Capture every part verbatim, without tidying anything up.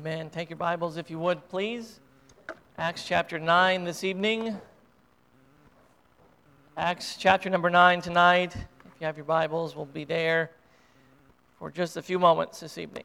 Amen. Take your Bibles if you would, please. Acts chapter nine this evening. Acts chapter number nine tonight. If you have your Bibles, we'll be there for just a few moments this evening.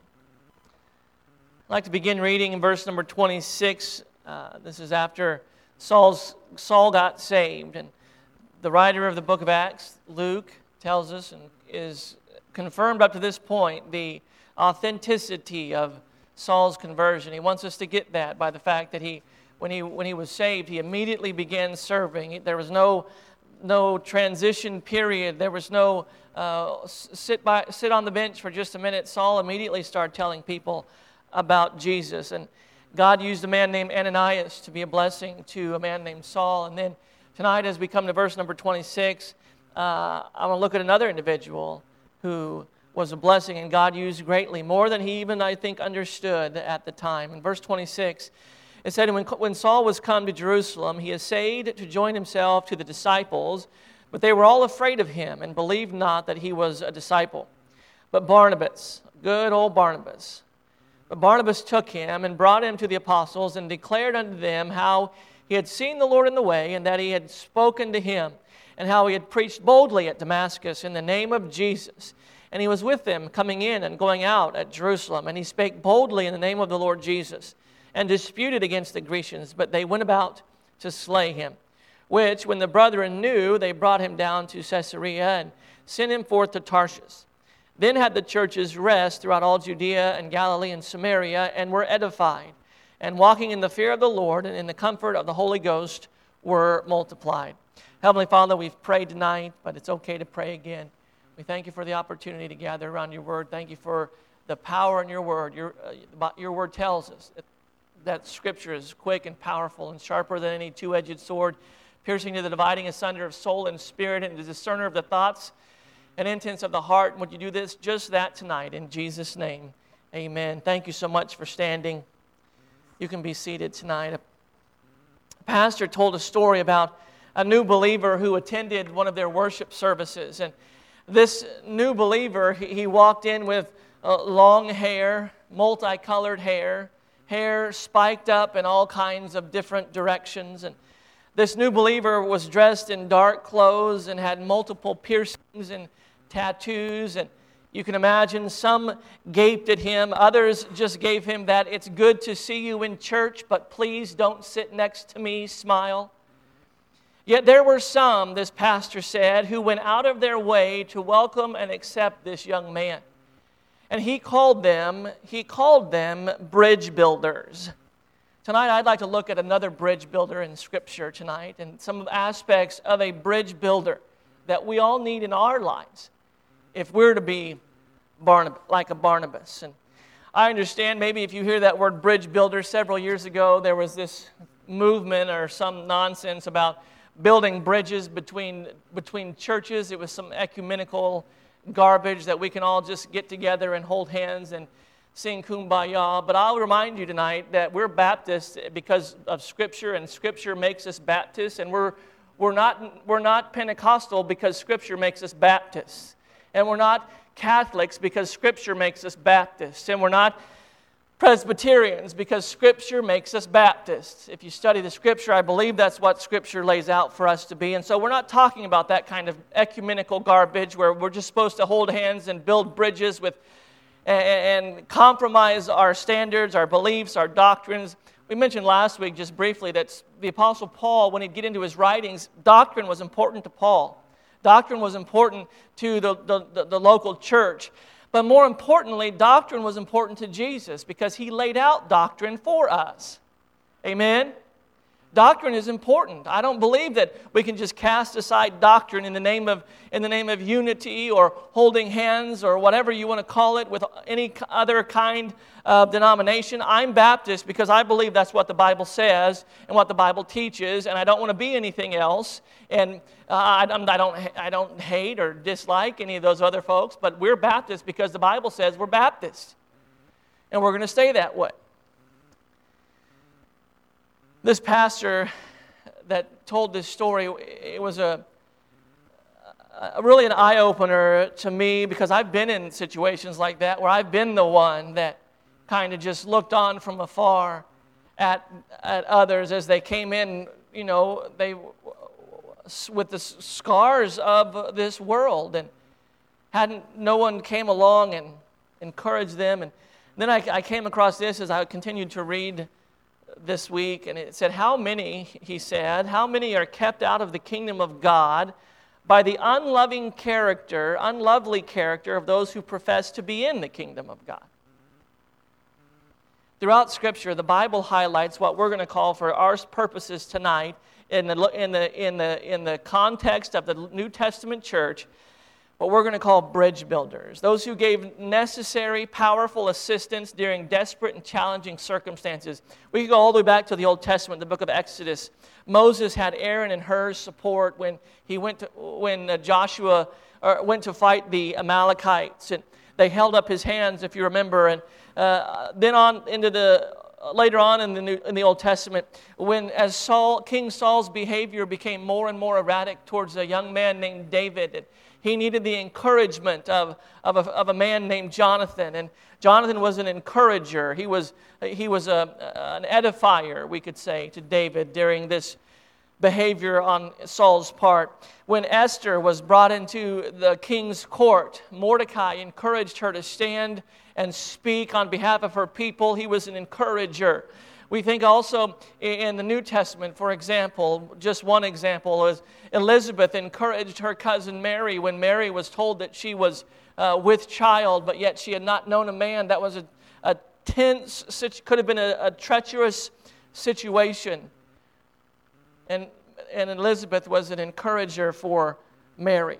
I'd like to begin reading in verse number twenty-six. Uh, this is after Saul's, Saul got saved. And the writer of the book of Acts, Luke, tells us and is confirmed up to this point the authenticity of Saul's conversion. He wants us to get that by the fact that he, when he when he was saved, he immediately began serving. There was no no transition period. There was no uh, sit by sit on the bench for just a minute. Saul immediately started telling people about Jesus, and God used a man named Ananias to be a blessing to a man named Saul. And then tonight, as we come to verse number twenty-six, uh, I'm going to look at another individual who was a blessing, and God used greatly, more than he even, I think, understood at the time. In verse twenty-six, it said, when, when Saul was come to Jerusalem, he essayed to join himself to the disciples, but they were all afraid of him, and believed not that he was a disciple. But Barnabas, good old Barnabas, but Barnabas took him and brought him to the apostles, and declared unto them how he had seen the Lord in the way, and that he had spoken to him, and how he had preached boldly at Damascus in the name of Jesus. And he was with them coming in and going out at Jerusalem. And he spake boldly in the name of the Lord Jesus, and disputed against the Grecians. But they went about to slay him. Which, when the brethren knew, they brought him down to Caesarea, and sent him forth to Tarshish. Then had the churches rest throughout all Judea and Galilee and Samaria, and were edified. And walking in the fear of the Lord and in the comfort of the Holy Ghost were multiplied. Heavenly Father, we've prayed tonight, but it's okay to pray again. We thank you for the opportunity to gather around your word. Thank you for the power in your word. Your, uh, your word tells us that, that Scripture is quick and powerful and sharper than any two-edged sword, piercing to the dividing asunder of soul and spirit, and the discerner of the thoughts and intents of the heart. And would you do this, just that tonight, in Jesus' name, amen. Thank you so much for standing. You can be seated tonight. A pastor told a story about a new believer who attended one of their worship services, and this new believer, he walked in with uh, long hair, multicolored hair, hair spiked up in all kinds of different directions. And this new believer was dressed in dark clothes and had multiple piercings and tattoos. And you can imagine some gaped at him. Others just gave him that "it's good to see you in church, but please don't sit next to me" smile. Yet there were some, this pastor said, who went out of their way to welcome and accept this young man. And he called them, he called them bridge builders. Tonight I'd like to look at another bridge builder in Scripture tonight, and some aspects of a bridge builder that we all need in our lives if we're to be Barnab- like a Barnabas. And I understand maybe if you hear that word bridge builder, several years ago there was this movement or some nonsense about building bridges between between churches. It was some ecumenical garbage that we can all just get together and hold hands and sing Kumbaya. But I'll remind you tonight that we're Baptists because of Scripture, and Scripture makes us Baptists, and we're we're not we're not Pentecostal because Scripture makes us Baptists, and we're not Catholics because Scripture makes us Baptists, and we're not Presbyterians because Scripture makes us Baptists. If you study the Scripture, I believe that's what Scripture lays out for us to be. And so we're not talking about that kind of ecumenical garbage where we're just supposed to hold hands and build bridges with and compromise our standards, our beliefs, our doctrines. We mentioned last week just briefly that the Apostle Paul, when he'd get into his writings, doctrine was important to Paul. Doctrine was important to the, the, the, the local church. But more importantly, doctrine was important to Jesus because he laid out doctrine for us. Amen? Doctrine is important. I don't believe that we can just cast aside doctrine in the name of in the name of unity or holding hands or whatever you want to call it with any other kind of denomination. I'm Baptist because I believe that's what the Bible says and what the Bible teaches, and I don't want to be anything else. And uh, I, I don't I don't hate or dislike any of those other folks, but we're Baptists because the Bible says we're Baptists, and we're going to stay that way. This pastor that told this story, it was a, a really an eye-opener to me because I've been in situations like that where I've been the one that kind of just looked on from afar at, at others as they came in, you know, they with the scars of this world, and hadn't no one came along and encouraged them. And then I, I came across this as I continued to read this week, and it said, how many, he said, how many are kept out of the kingdom of God by the unloving character, unlovely character of those who profess to be in the kingdom of God. Throughout Scripture, the Bible highlights what we're going to call for our purposes tonight in the, in the, in the, in the context of the New Testament church, what we're going to call bridge builders, those who gave necessary, powerful assistance during desperate and challenging circumstances. We can go all the way back to the Old Testament, the book of Exodus. Moses had Aaron and Hur's support when he went to, when uh, Joshua or went to fight the Amalekites, and they held up his hands, if you remember. And uh, then on into the later on in the New, in the Old Testament, when as Saul, King Saul's behavior became more and more erratic towards a young man named David, and he needed the encouragement of, of, a, of a man named Jonathan. And Jonathan was an encourager. He was, he was a, an edifier, we could say, to David during this behavior on Saul's part. When Esther was brought into the king's court, Mordecai encouraged her to stand and speak on behalf of her people. He was an encourager. We think also in the New Testament, for example, just one example is Elizabeth encouraged her cousin Mary when Mary was told that she was uh, with child, but yet she had not known a man. That was a, a tense, could have been a, a treacherous situation. And, and Elizabeth was an encourager for Mary.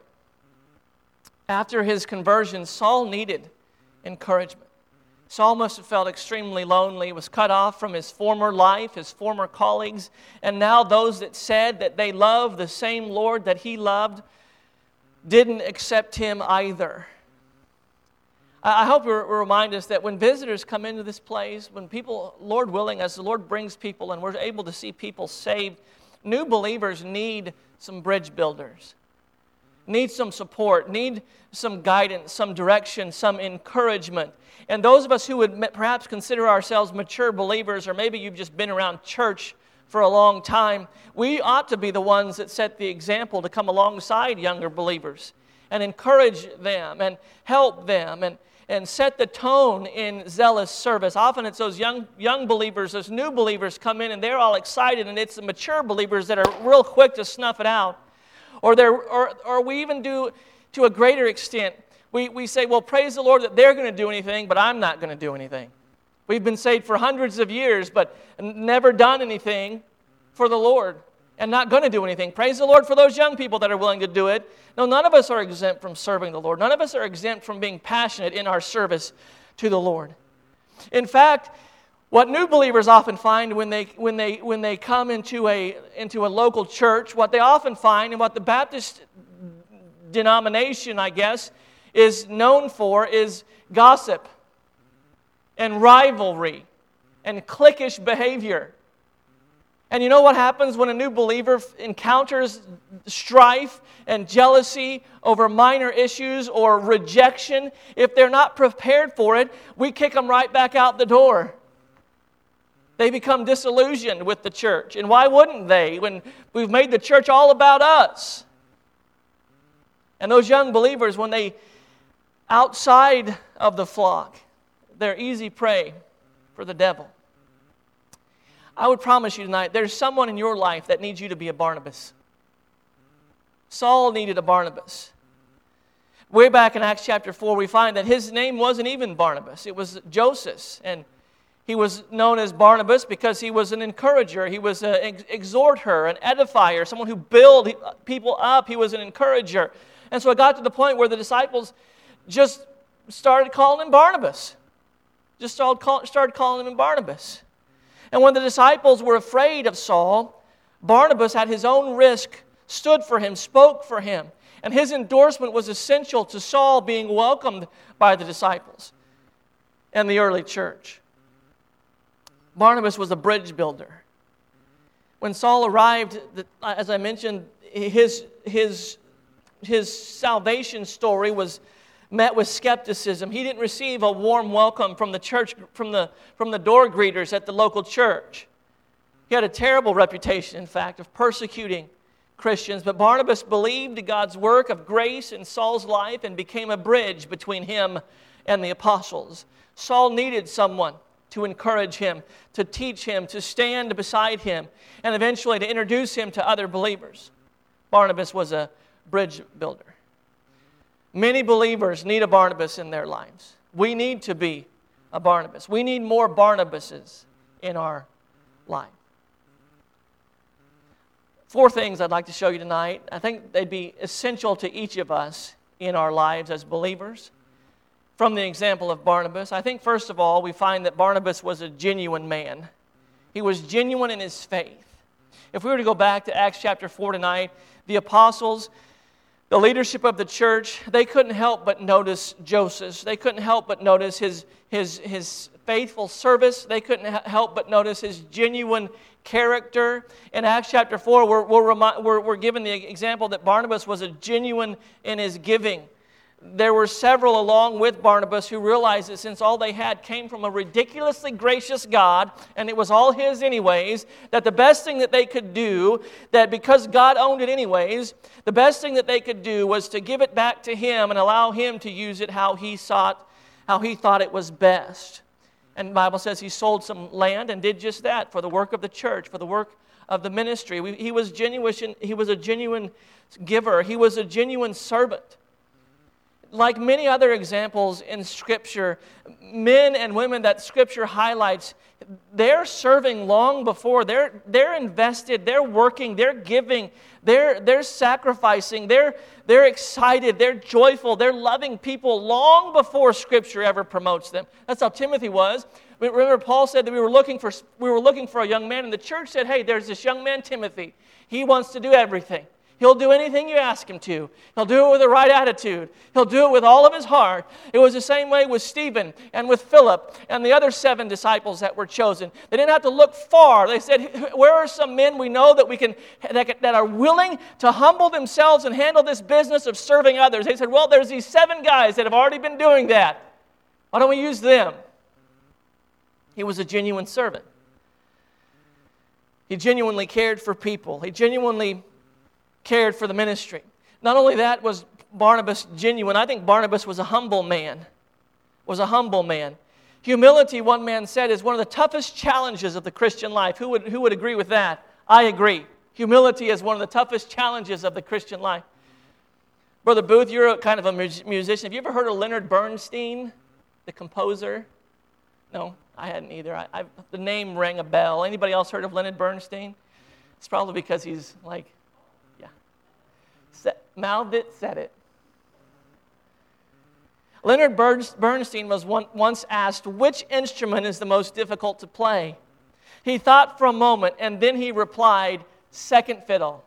After his conversion, Saul needed encouragement. Saul must have felt extremely lonely. He was cut off from his former life, his former colleagues, and now those that said that they loved the same Lord that he loved didn't accept him either. I hope you remind us that when visitors come into this place, when people, Lord willing, as the Lord brings people and we're able to see people saved, new believers need some bridge builders, need some support, need some guidance, some direction, some encouragement. And those of us who would perhaps consider ourselves mature believers, or maybe you've just been around church for a long time, we ought to be the ones that set the example to come alongside younger believers and encourage them and help them and, and set the tone in zealous service. Often it's those young young believers, those new believers come in and they're all excited, and it's the mature believers that are real quick to snuff it out. Or, or, or we even do, to a greater extent, we, we say, well, praise the Lord that they're going to do anything, but I'm not going to do anything. We've been saved for hundreds of years, but never done anything for the Lord and not going to do anything. Praise the Lord for those young people that are willing to do it. No, none of us are exempt from serving the Lord. None of us are exempt from being passionate in our service to the Lord. In fact, what new believers often find when they when they when they come into a into a local church, what they often find, and what the Baptist denomination, I guess, is known for, is gossip and rivalry and cliquish behavior. And you know what happens when a new believer encounters strife and jealousy over minor issues or rejection? If they're not prepared for it, we kick them right back out the door. They become disillusioned with the church. And why wouldn't they when we've made the church all about us? And those young believers, when they outside of the flock, they're easy prey for the devil. I would promise you tonight, there's someone in your life that needs you to be a Barnabas. Saul needed a Barnabas. Way back in Acts chapter four, we find that his name wasn't even Barnabas. It was Joseph. And he was known as Barnabas because he was an encourager. He was an ex- exhorter, an edifier, someone who built people up. He was an encourager. And so it got to the point where the disciples just started calling him Barnabas. Just started, call, started calling him Barnabas. And when the disciples were afraid of Saul, Barnabas, at his own risk, stood for him, spoke for him. And his endorsement was essential to Saul being welcomed by the disciples and the early church. Barnabas was a bridge builder. When Saul arrived, as I mentioned, his, his, his salvation story was met with skepticism. He didn't receive a warm welcome from the church, from the, from the door greeters at the local church. He had a terrible reputation, in fact, of persecuting Christians. But Barnabas believed God's work of grace in Saul's life and became a bridge between him and the apostles. Saul needed someone to encourage him, to teach him, to stand beside him, and eventually to introduce him to other believers. Barnabas was a bridge builder. Many believers need a Barnabas in their lives. We need to be a Barnabas. We need more Barnabases in our life. Four things I'd like to show you tonight. I think they'd be essential to each of us in our lives as believers. From the example of Barnabas, I think first of all, we find that Barnabas was a genuine man. He was genuine in his faith. If we were to go back to Acts chapter four tonight, the apostles, the leadership of the church, they couldn't help but notice Joseph. They couldn't help but notice his, his, his faithful service. They couldn't help but notice his genuine character. In Acts chapter four, we're, we're, remi- we're, we're given the example that Barnabas was a genuine in his giving. There were several along with Barnabas who realized that since all they had came from a ridiculously gracious God, and it was all His anyways, that the best thing that they could do, that because God owned it anyways, the best thing that they could do was to give it back to Him and allow Him to use it how He sought, how He thought it was best. And the Bible says he sold some land and did just that for the work of the church, for the work of the ministry. We, he was genuine. He was a genuine giver. He was a genuine servant. Like many other examples in Scripture, men and women that Scripture highlights, they're serving long before. They're, they're invested, they're working, they're giving, they're, they're sacrificing, they're, they're excited, they're joyful, they're loving people long before Scripture ever promotes them. That's how Timothy was. Remember, Paul said that we were looking for, we were looking for a young man, and the church said, hey, there's this young man, Timothy. He wants to do everything. He'll do anything you ask him to. He'll do it with the right attitude. He'll do it with all of his heart. It was the same way with Stephen and with Philip and the other seven disciples that were chosen. They didn't have to look far. They said, where are some men we know that we can that, that are willing to humble themselves and handle this business of serving others? They said, well, there's these seven guys that have already been doing that. Why don't we use them? He was a genuine servant. He genuinely cared for people. He genuinely cared for the ministry. Not only that was Barnabas genuine, I think Barnabas was a humble man. Was a humble man. Humility, one man said, is one of the toughest challenges of the Christian life. Who would, who would agree with that? I agree. Humility is one of the toughest challenges of the Christian life. Brother Booth, you're a kind of a musician. Have you ever heard of Leonard Bernstein, the composer? No, I hadn't either. I, I, the name rang a bell. Anybody else heard of Leonard Bernstein? It's probably because he's like, mouthed it, said it. Leonard Bernstein was one, once asked, which instrument is the most difficult to play? He thought for a moment, and then he replied, second fiddle.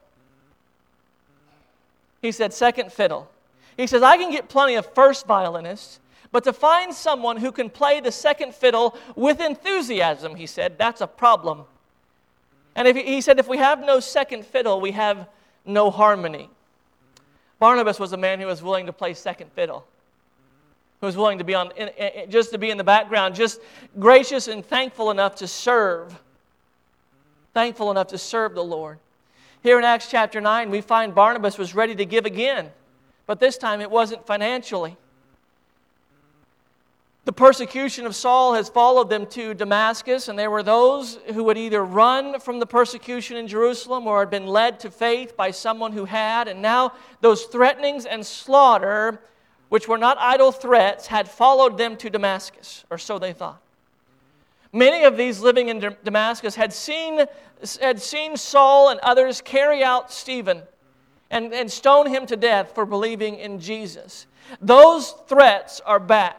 He said, second fiddle. He says, I can get plenty of first violinists, but to find someone who can play the second fiddle with enthusiasm, he said, that's a problem. And if he, he said, if we have no second fiddle, we have no harmony. Barnabas was a man who was willing to play second fiddle, who was willing to be on, in, in, just to be in the background, just gracious and thankful enough to serve, thankful enough to serve the Lord. Here in Acts chapter nine, we find Barnabas was ready to give again, but this time it wasn't financially. The persecution of Saul has followed them to Damascus, and there were those who would either run from the persecution in Jerusalem or had been led to faith by someone who had, and now those threatenings and slaughter, which were not idle threats, had followed them to Damascus, or so they thought. Many of these living in Damascus had seen, had seen Saul and others carry out Stephen and, and stone him to death for believing in Jesus. Those threats are back.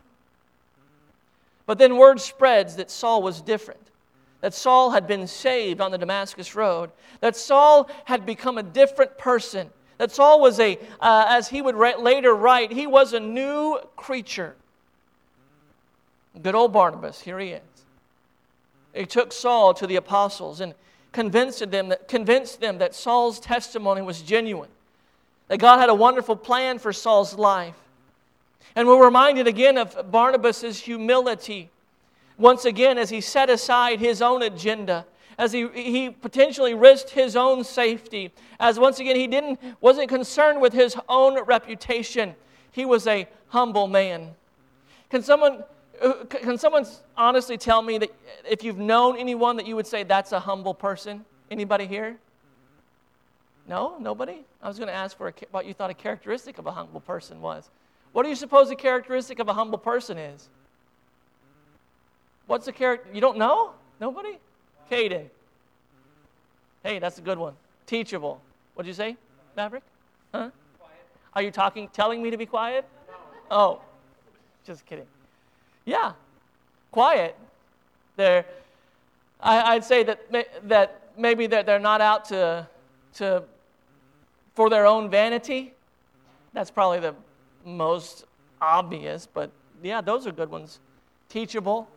But then word spreads that Saul was different, that Saul had been saved on the Damascus road, that Saul had become a different person, that Saul was a, uh, as he would write, later write, he was a new creature. Good old Barnabas, here he is. He took Saul to the apostles and convinced them that, convinced them that Saul's testimony was genuine, that God had a wonderful plan for Saul's life. And we're reminded again of Barnabas' humility. Once again, as he set aside his own agenda, as he, he potentially risked his own safety, as once again he didn't wasn't concerned with his own reputation. He was a humble man. Can someone can someone honestly tell me that if you've known anyone that you would say that's a humble person? Anybody here? No? Nobody? I was going to ask for a, what you thought a characteristic of a humble person was. What do you suppose the characteristic of a humble person is? What's the character? You don't know? Nobody? Caden. Hey, that's a good one. Teachable. What'd you say, Maverick? Huh? Quiet. Are you talking, telling me to be quiet? No. Oh, just kidding. Yeah, quiet. They're, I, I'd say that that maybe that they're not out to to for their own vanity. That's probably the most obvious, but yeah, those are good ones. Teachable.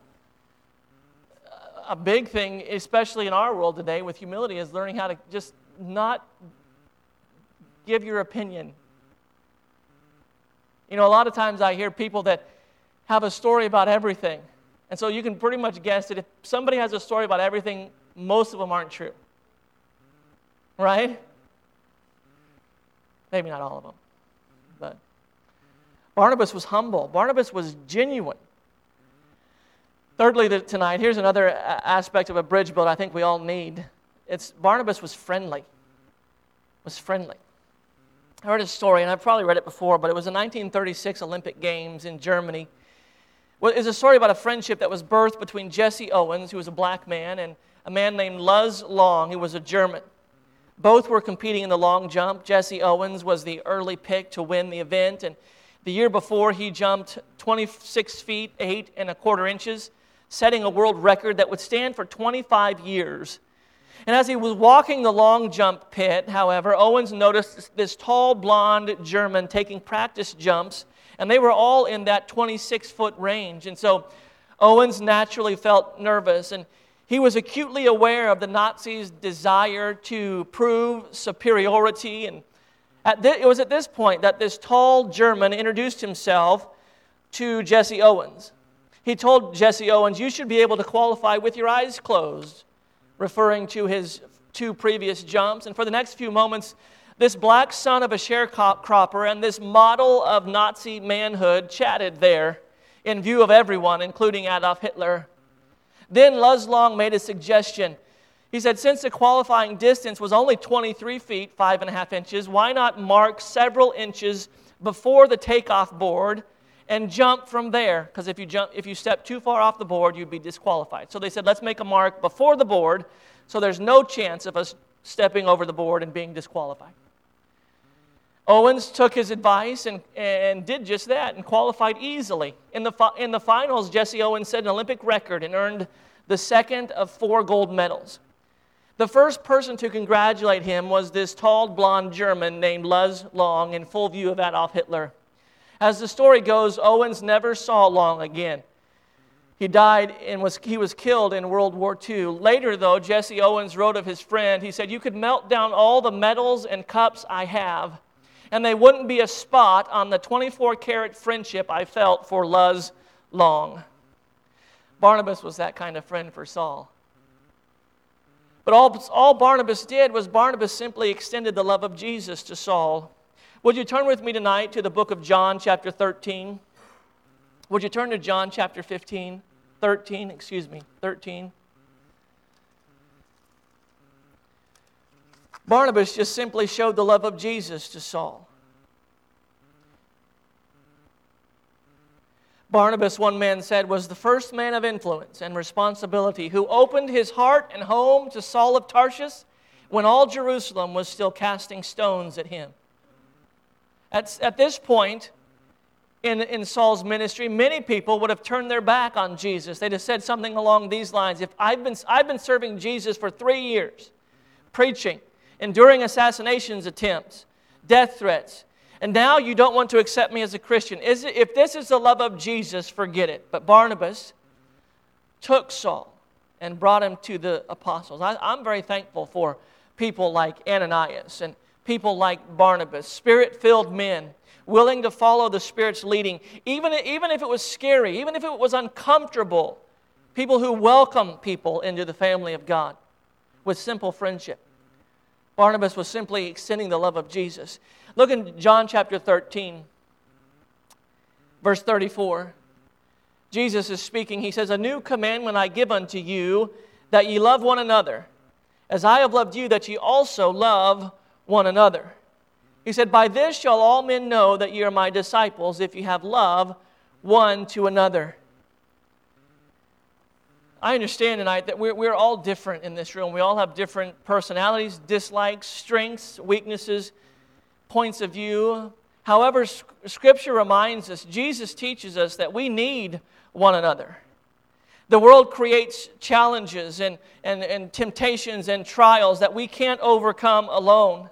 A big thing, especially in our world today with humility, is learning how to just not give your opinion. You know, a lot of times I hear people that have a story about everything. And so you can pretty much guess that if somebody has a story about everything, most of them aren't true. Right? Maybe not all of them. But Barnabas was humble. Barnabas was genuine. Thirdly, tonight, here's another aspect of a bridge build I think we all need. It's Barnabas was friendly. Was friendly. I heard a story, and I've probably read it before, but it was the nineteen thirty-six Olympic Games in Germany. Well, it's a story about a friendship that was birthed between Jesse Owens, who was a black man, and a man named Luz Long, who was a German. Both were competing in the long jump. Jesse Owens was the early pick to win the event, and the year before he jumped twenty-six feet, eight and a quarter inches, setting a world record that would stand for twenty-five years. And as he was walking the long jump pit, however, Owens noticed this tall, blonde German taking practice jumps, and they were all in that twenty-six foot range. And so Owens naturally felt nervous, and he was acutely aware of the Nazis' desire to prove superiority. And at th- it was at this point that this tall German introduced himself to Jesse Owens. He told Jesse Owens, "You should be able to qualify with your eyes closed," referring to his two previous jumps. And for the next few moments, this black son of a sharecropper and this model of Nazi manhood chatted there in view of everyone, including Adolf Hitler. Then Luz Long made a suggestion. He said, since the qualifying distance was only twenty-three feet, five and a half inches, why not mark several inches before the takeoff board and jump from there? Because if you jump, if you step too far off the board, you'd be disqualified. So they said, let's make a mark before the board so there's no chance of us stepping over the board and being disqualified. Owens took his advice and, and did just that and qualified easily. In the, fi- in the finals, Jesse Owens set an Olympic record and earned the second of four gold medals. The first person to congratulate him was this tall, blonde German named Luz Long in full view of Adolf Hitler. As the story goes, Owens never saw Long again. He died and was he was killed in World War Two. Later, though, Jesse Owens wrote of his friend, he said, "You could melt down all the medals and cups I have, and they wouldn't be a spot on the twenty-four karat friendship I felt for Luz Long." Barnabas was that kind of friend for Saul. But all, all Barnabas did was Barnabas simply extended the love of Jesus to Saul. Would you turn with me tonight to the book of John, chapter thirteen? Would you turn to John, chapter fifteen? thirteen, excuse me, thirteen. Barnabas just simply showed the love of Jesus to Saul. Barnabas, one man said, was the first man of influence and responsibility who opened his heart and home to Saul of Tarsus when all Jerusalem was still casting stones at him. At, at this point in, in Saul's ministry, many people would have turned their back on Jesus. They'd have said something along these lines. If I've been, I've been serving Jesus for three years, preaching, enduring assassinations attempts, death threats, and now you don't want to accept me as a Christian. Is it, if this is the love of Jesus, forget it. But Barnabas took Saul and brought him to the apostles. I, I'm very thankful for people like Ananias and people like Barnabas, Spirit-filled men, willing to follow the Spirit's leading, even, even if it was scary, even if it was uncomfortable, people who welcome people into the family of God with simple friendship. Barnabas was simply extending the love of Jesus. Look in John chapter thirteen, verse thirty-four. Jesus is speaking. He says, "A new commandment I give unto you, that ye love one another, as I have loved you, that ye also love one another." He said, "By this shall all men know that ye are my disciples, if ye have love one to another." I understand tonight that we're, we're all different in this room. We all have different personalities, dislikes, strengths, weaknesses, points of view. However, Scripture reminds us, Jesus teaches us that we need one another. The world creates challenges and, and, and temptations and trials that we can't overcome alone.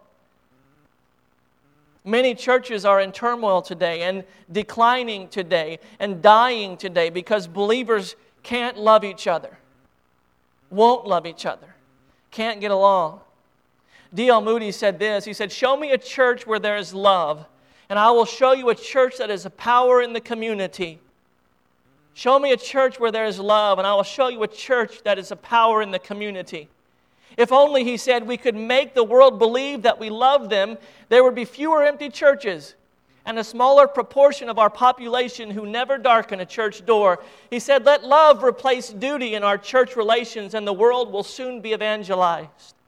Many churches are in turmoil today and declining today and dying today because believers can't love each other, won't love each other, can't get along. D L Moody said this. He said, "Show me a church where there is love, and I will show you a church that is a power in the community. Show me a church where there is love, and I will show you a church that is a power in the community." If only, he said, we could make the world believe that we love them, there would be fewer empty churches and a smaller proportion of our population who never darken a church door. He said, "Let love replace duty in our church relations, and the world will soon be evangelized."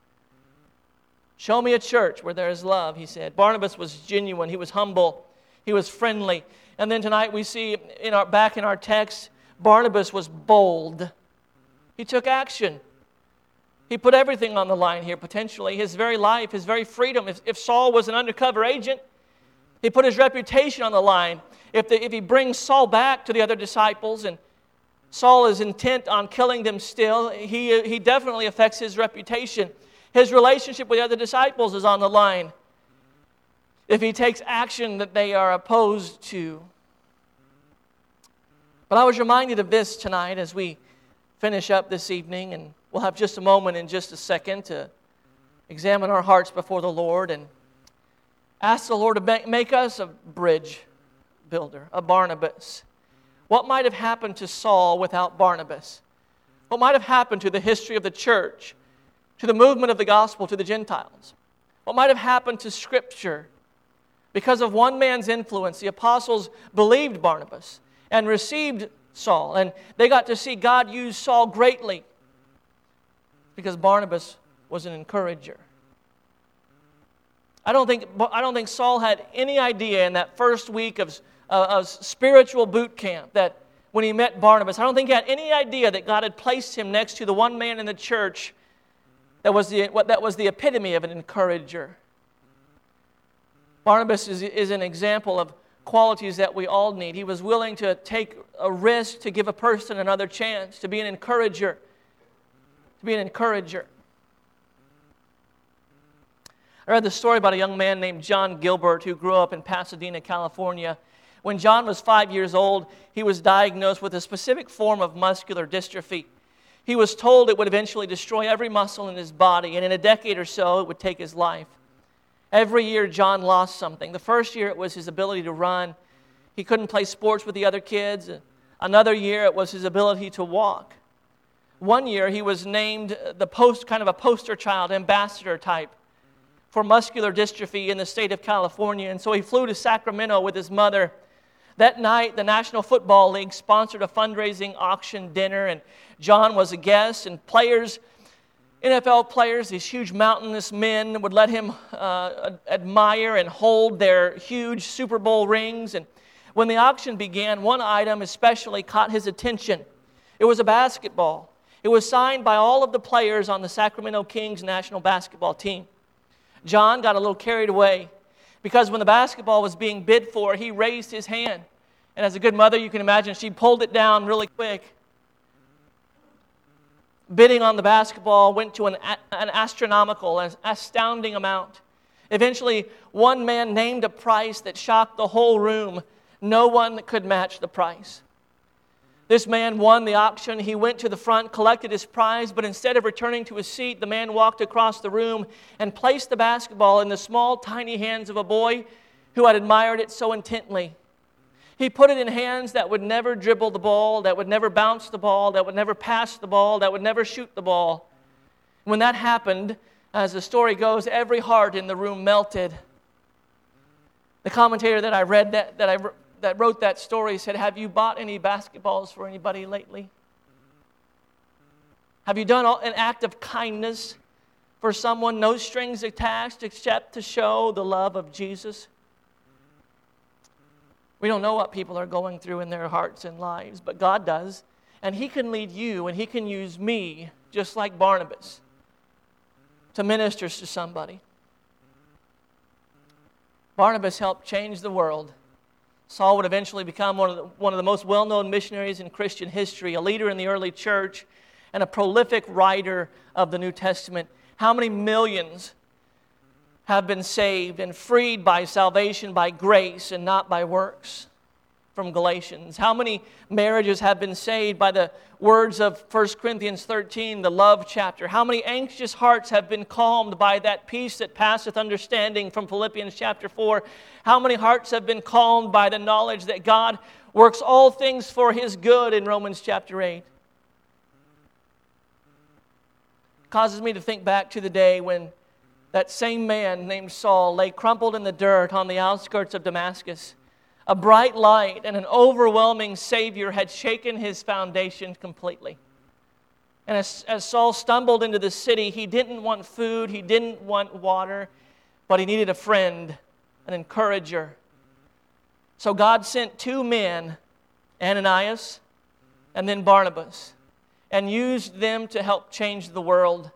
Show me a church where there is love, he said. Barnabas was genuine. He was humble. He was friendly. And then tonight we see in our back in our text, Barnabas was bold. He took action. He put everything on the line here, potentially. His very life, his very freedom. If, if Saul was an undercover agent, he put his reputation on the line. If, the, if he brings Saul back to the other disciples and Saul is intent on killing them still, he, he definitely affects his reputation. His relationship with the other disciples is on the line if he takes action that they are opposed to. But I was reminded of this tonight as we finish up this evening, and we'll have just a moment in just a second to examine our hearts before the Lord and ask the Lord to make us a bridge builder, a Barnabas. What might have happened to Saul without Barnabas? What might have happened to the history of the church, to the movement of the gospel to the Gentiles? What might have happened to Scripture? Because of one man's influence, the apostles believed Barnabas and received Saul, and they got to see God use Saul greatly because Barnabas was an encourager. I don't think, I don't think Saul had any idea in that first week of, uh, of spiritual boot camp that when he met Barnabas, I don't think he had any idea that God had placed him next to the one man in the church that was the, that was the epitome of an encourager. Barnabas is, is an example of qualities that we all need. He was willing to take a risk to give a person another chance, to be an encourager, to be an encourager. I read the story about a young man named John Gilbert who grew up in Pasadena, California. When John was five years old, he was diagnosed with a specific form of muscular dystrophy. He was told it would eventually destroy every muscle in his body, and in a decade or so, it would take his life. Every year, John lost something. The first year, it was his ability to run. He couldn't play sports with the other kids. Another year, it was his ability to walk. One year, he was named the post, kind of a poster child, ambassador type for muscular dystrophy in the state of California. And so he flew to Sacramento with his mother. That night, the National Football League sponsored a fundraising auction dinner, and John was a guest, and players, N F L players, these huge mountainous men, would let him uh, admire and hold their huge Super Bowl rings. And when the auction began, one item especially caught his attention. It was a basketball. It was signed by all of the players on the Sacramento Kings national basketball team. John got a little carried away because when the basketball was being bid for, he raised his hand. And as a good mother, you can imagine, she pulled it down really quick. Bidding on the basketball went to an, an astronomical, an astounding amount. Eventually, one man named a price that shocked the whole room. No one could match the price. This man won the auction. He went to the front, collected his prize, but instead of returning to his seat, the man walked across the room and placed the basketball in the small, tiny hands of a boy who had admired it so intently. He put it in hands that would never dribble the ball, that would never bounce the ball, that would never pass the ball, that would never shoot the ball. When that happened, as the story goes, every heart in the room melted. The commentator that I read that, that I that wrote that story said, "Have you bought any basketballs for anybody lately? Have you done an act of kindness for someone, no strings attached except to show the love of Jesus?" We don't know what people are going through in their hearts and lives, but God does. And He can lead you, and He can use me, just like Barnabas, to minister to somebody. Barnabas helped change the world. Saul would eventually become one of the, one of the most well-known missionaries in Christian history, a leader in the early church, and a prolific writer of the New Testament. How many millions have been saved and freed by salvation by grace and not by works? From Galatians. How many marriages have been saved by the words of First Corinthians thirteen, the love chapter? How many anxious hearts have been calmed by that peace that passeth understanding from Philippians chapter four? How many hearts have been calmed by the knowledge that God works all things for His good in Romans chapter eight? Causes me to think back to the day when that same man named Saul lay crumpled in the dirt on the outskirts of Damascus. A bright light and an overwhelming Savior had shaken his foundation completely. And as, as Saul stumbled into the city, he didn't want food, he didn't want water, but he needed a friend, an encourager. So God sent two men, Ananias and then Barnabas, and used them to help change the world.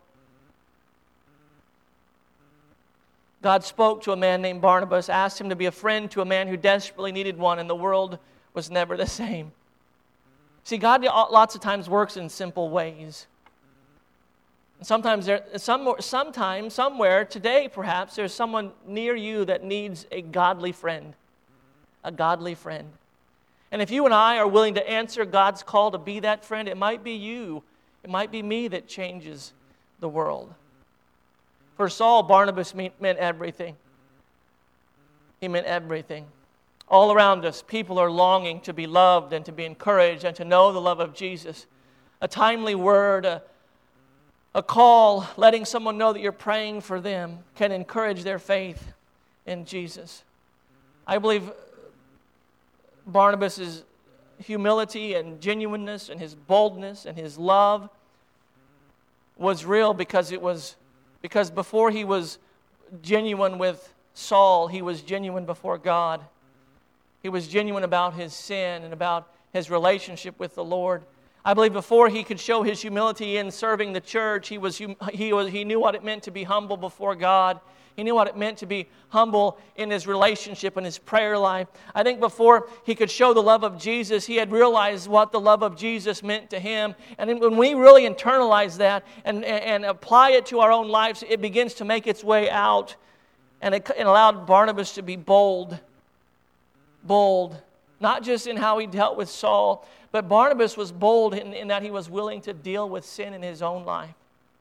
God spoke to a man named Barnabas, asked him to be a friend to a man who desperately needed one, and the world was never the same. See, God lots of times works in simple ways. And sometimes, there, some, sometimes, somewhere, today perhaps, there's someone near you that needs a godly friend. A godly friend. And if you and I are willing to answer God's call to be that friend, it might be you, it might be me that changes the world. For Saul, Barnabas meant everything. He meant everything. All around us, people are longing to be loved and to be encouraged and to know the love of Jesus. A timely word, a, a call, letting someone know that you're praying for them can encourage their faith in Jesus. I believe Barnabas' humility and genuineness and his boldness and his love was real because it was Because before he was genuine with Saul, he was genuine before God. He was genuine about his sin and about his relationship with the Lord. I believe before he could show his humility in serving the church, he was he was he knew what it meant to be humble before God. He knew what it meant to be humble in his relationship and his prayer life. I think before he could show the love of Jesus, he had realized what the love of Jesus meant to him. And when we really internalize that and, and apply it to our own lives, it begins to make its way out. And it, it allowed Barnabas to be bold. Bold. Not just in how he dealt with Saul, but Barnabas was bold in, in that he was willing to deal with sin in his own life.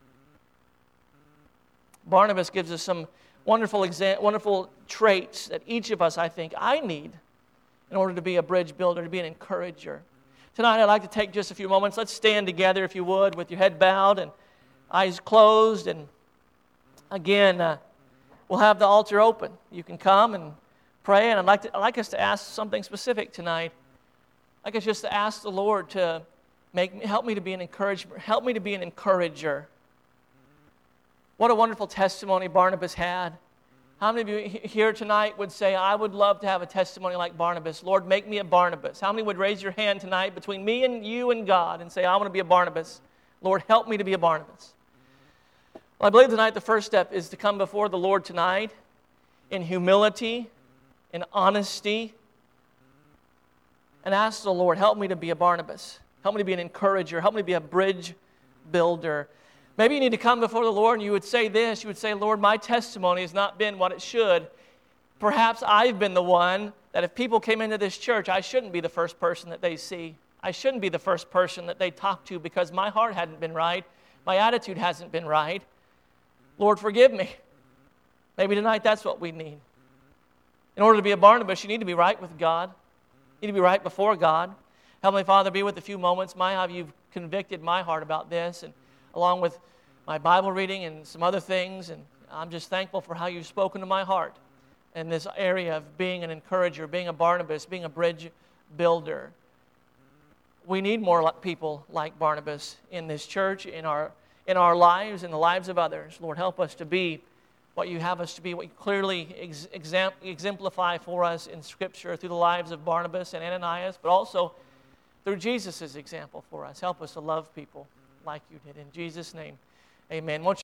Barnabas gives us some wonderful exa- wonderful traits that each of us, I think, I need in order to be a bridge builder, to be an encourager. Tonight, I'd like to take just a few moments. Let's stand together, if you would, with your head bowed and eyes closed. And again, uh, we'll have the altar open. You can come and pray. And I'd like, to, I'd like us to ask something specific tonight. I'd like us just to ask the Lord to make me, help me to be an encourager. Help me to be an encourager. What a wonderful testimony Barnabas had. How many of you here tonight would say, I would love to have a testimony like Barnabas? Lord, make me a Barnabas. How many would raise your hand tonight between me and you and God and say, I want to be a Barnabas? Lord, help me to be a Barnabas. Well, I believe tonight the first step is to come before the Lord tonight in humility, in honesty, and ask the Lord, help me to be a Barnabas. Help me to be an encourager. Help me to be a bridge builder. Maybe you need to come before the Lord and you would say this. You would say, Lord, my testimony has not been what it should. Perhaps I've been the one that if people came into this church, I shouldn't be the first person that they see. I shouldn't be the first person that they talk to because my heart hadn't been right. My attitude hasn't been right. Lord, forgive me. Maybe tonight that's what we need. In order to be a Barnabas, you need to be right with God. You need to be right before God. Heavenly Father, be with a few moments. My, how you've convicted my heart about this, and along with my Bible reading and some other things, and I'm just thankful for how you've spoken to my heart in this area of being an encourager, being a Barnabas, being a bridge builder. We need more people like Barnabas in this church, in our in our lives, in the lives of others. Lord, help us to be what you have us to be, what you clearly ex- exam- exemplify for us in Scripture through the lives of Barnabas and Ananias, but also through Jesus' example for us. Help us to love people like you did. In Jesus' name, amen. Won't you